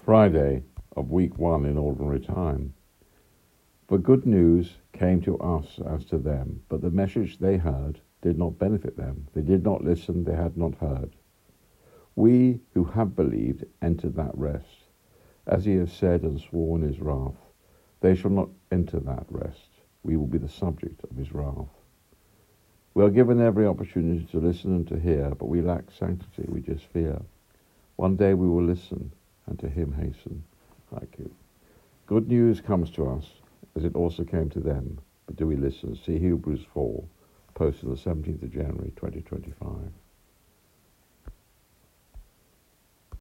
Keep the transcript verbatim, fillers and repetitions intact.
Friday of week one in ordinary time. For good news came to us as to them, but the message they heard did not benefit them. They did not listen, they had not heard. We who have believed entered that rest. As he has said and sworn in his wrath, they shall not enter that rest. We will be the subject of his wrath. We are given every opportunity to listen and to hear, but we lack sanctity, we just fear. One day we will listen and to him hasten. Thank you. Good news comes to us, as it also came to them. But do we listen? See Hebrews four, posted on the seventeenth of January, twenty twenty-five.